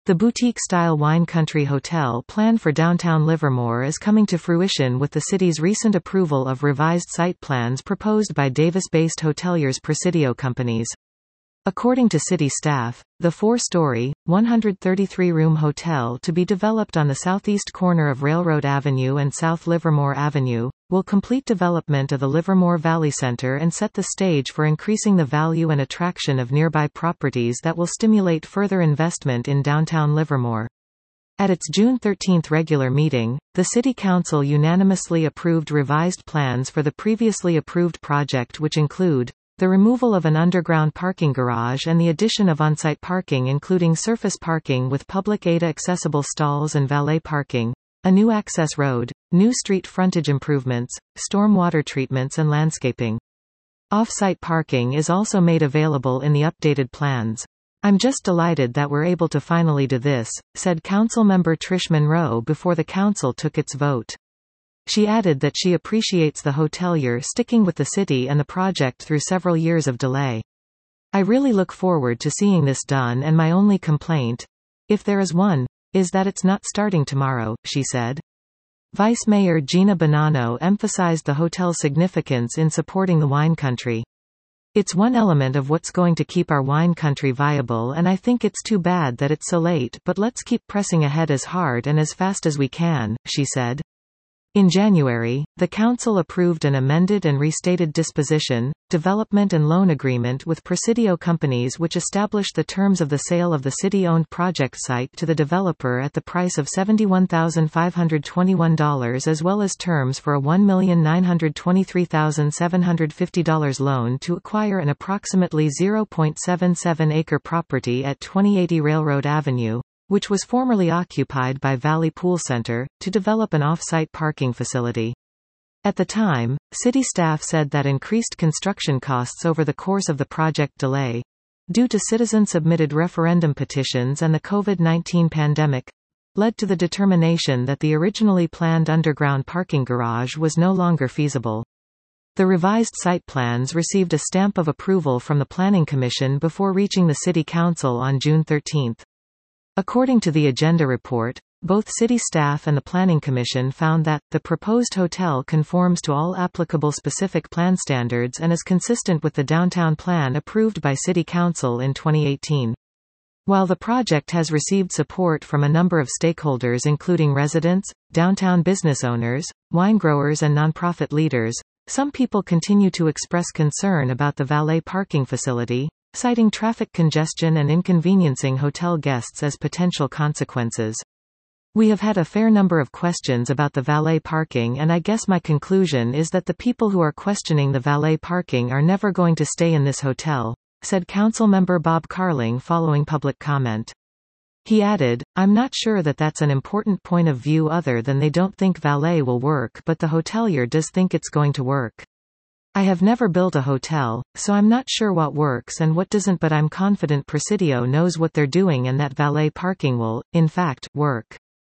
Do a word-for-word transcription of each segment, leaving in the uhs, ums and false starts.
The boutique-style wine country hotel planned for downtown Livermore is coming to fruition with the city's recent approval of revised site plans proposed by Davis-based hoteliers Presidio Companies. According to city staff, the four-story, one hundred thirty-three room hotel to be developed on the southeast corner of Railroad Avenue and South Livermore Avenue, will complete development of the Livermore Valley Center and set the stage for increasing the value and attraction of nearby properties that will stimulate further investment in downtown Livermore. At its June thirteenth regular meeting, the City Council unanimously approved revised plans for the previously approved project, which include the removal of an underground parking garage and the addition of on-site parking including surface parking with public A D A-accessible stalls and valet parking, a new access road, new street frontage improvements, storm water treatments and landscaping. Off-site parking is also made available in the updated plans. "I'm just delighted that we're able to finally do this," said Councilmember Trish Monroe before the council took its vote. She added that she appreciates the hotelier sticking with the city and the project through several years of delay. "I really look forward to seeing this done, and my only complaint, if there is one, is that it's not starting tomorrow," she said. Vice Mayor Gina Bonanno emphasized the hotel's significance in supporting the wine country. "It's one element of what's going to keep our wine country viable, and I think it's too bad that it's so late, but let's keep pressing ahead as hard and as fast as we can," she said. In January, the Council approved an amended and restated disposition, development and loan agreement with Presidio Companies which established the terms of the sale of the city-owned project site to the developer at the price of seventy-one thousand five hundred twenty-one dollars as well as terms for a one million nine hundred twenty-three thousand seven hundred fifty dollars loan to acquire an approximately zero point seven seven acre property at twenty eighty Railroad Avenue, which was formerly occupied by Valley Pool Center, to develop an off-site parking facility. At the time, city staff said that increased construction costs over the course of the project delay, due to citizen-submitted referendum petitions and the COVID nineteen pandemic, led to the determination that the originally planned underground parking garage was no longer feasible. The revised site plans received a stamp of approval from the Planning Commission before reaching the City Council on June thirteenth. According to the agenda report, both city staff and the Planning Commission found that, the proposed hotel conforms to all applicable specific plan standards and is consistent with the downtown plan approved by City Council in twenty eighteen. While the project has received support from a number of stakeholders including residents, downtown business owners, wine growers and nonprofit leaders, some people continue to express concern about the valet parking facility, citing traffic congestion and inconveniencing hotel guests as potential consequences. "We have had a fair number of questions about the valet parking, and I guess my conclusion is that the people who are questioning the valet parking are never going to stay in this hotel," said Councilmember Bob Carling following public comment. He added, "I'm not sure that that's an important point of view other than they don't think valet will work, but the hotelier does think it's going to work. I have never built a hotel, so I'm not sure what works and what doesn't, but I'm confident Presidio knows what they're doing and that valet parking will, in fact, work."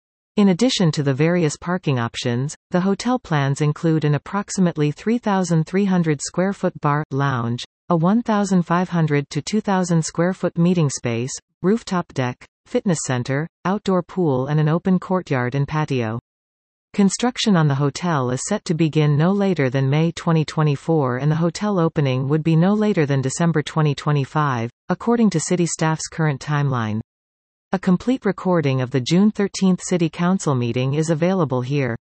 In addition to the various parking options, the hotel plans include an approximately three thousand three hundred square foot bar, lounge, a one thousand five hundred to two thousand square foot meeting space, rooftop deck, fitness center, outdoor pool and an open courtyard and patio. Construction on the hotel is set to begin no later than May twenty twenty-four and the hotel opening would be no later than December twenty twenty-five, according to city staff's current timeline. A complete recording of the June thirteenth City Council meeting is available here.